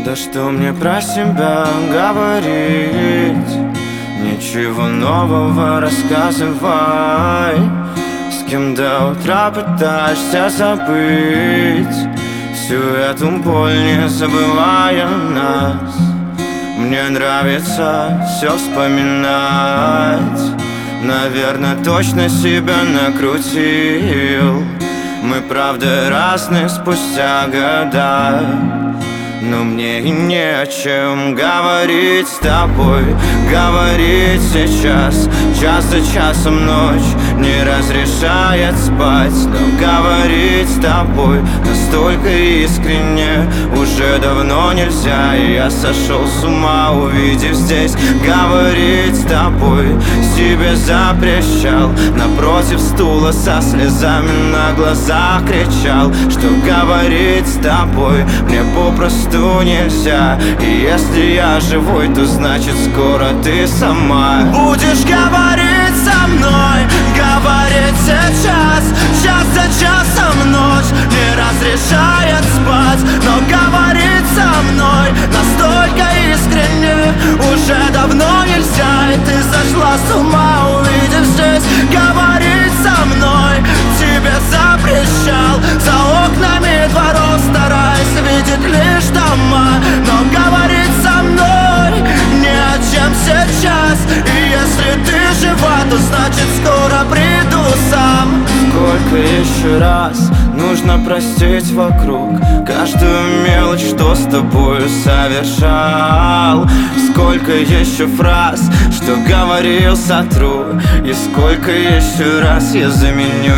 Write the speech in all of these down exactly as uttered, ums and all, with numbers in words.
Да что мне про себя говорить? Ничего нового рассказывай. С кем до утра пытаешься забыть всю эту боль, не забывая нас. Мне нравится все вспоминать. Наверное, точно себя накрутил. Мы правда разные спустя года, но мне и не о чем говорить с тобой. Говорить сейчас, час за часом ночь не разрешает спать. Но говорить с тобой настолько искренне уже давно нельзя. И я сошел с ума, увидев здесь. Говорить с тобой себе запрещал. Напротив стула со слезами на глазах кричал, что говорить с тобой мне попросту нельзя. И если я живой, то значит скоро ты сама будешь говорить со мной. Говорить сейчас, час за часом ночь не разрешает спать. Но говорить со мной настолько искренне уже давно нельзя. И ты сошла с ума, увидев здесь. Говорить со мной тебе запрещал. За окнами дворов стараясь видеть лишь дома. Но говорить со мной не о чем сейчас. И если ты жива, то значит скоро приду сам. Сколько еще раз нужно простить вокруг каждую мелочь, что с тобою совершал? Сколько еще фраз, что говорил, сотру? И сколько еще раз я заменю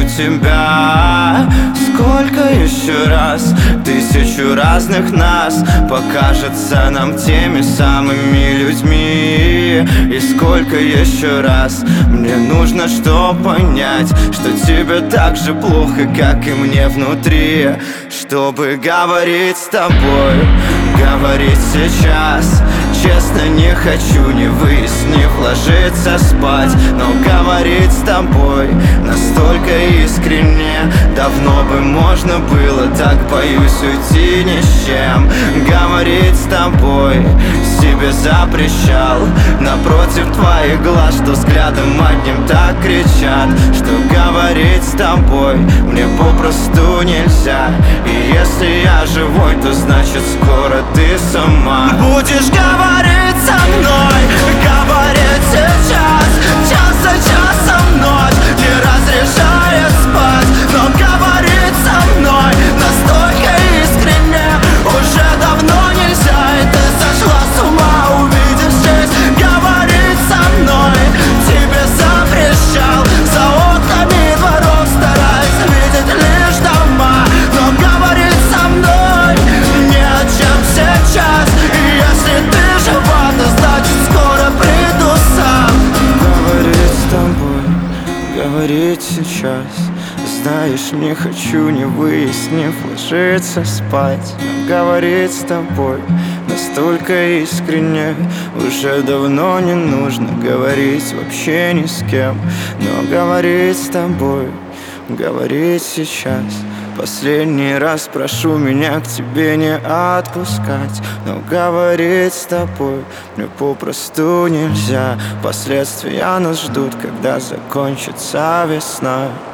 тебя? Сколько еще раз тысячу разных нас покажется нам теми самыми людьми? И сколько еще раз мне нужно, чтоб понять, что тебе так же плохо, как и мне внутри, чтобы говорить с тобой, говорить сейчас. Честно, не хочу, не выяснив, ложиться спать. Но говорить с тобой настолько искренне давно бы можно было. Так боюсь уйти ни с чем. Говорить с тобой себе запрещал. Напротив твоих глаз, что взглядом одним так кричат, что говорить с тобой мне попросту нельзя. И если я живой, то значит скоро ты сама будешь говорить со мной. Говорить сейчас, час за часом ночь не разрешает спать. Но говорить со мной настолько искренне уже давно нельзя. И ты сошла с ума, увидев здесь. Говорить со мной тебе запрещал. За окнами дворов стараясь видеть лишь дома. Но говорить со мной не о чем сейчас. И если ты жива, то значит скоро приду сам. Говорить с тобой, говорить сейчас. Знаешь, не хочу, не выяснив, ложиться спать. Но говорить с тобой настолько искренне уже давно не нужно говорить вообще ни с кем. Но говорить с тобой, говорить сейчас. Последний раз прошу меня к тебе не отпускать. Но говорить с тобой мне попросту нельзя. Последствия нас ждут, когда закончится весна.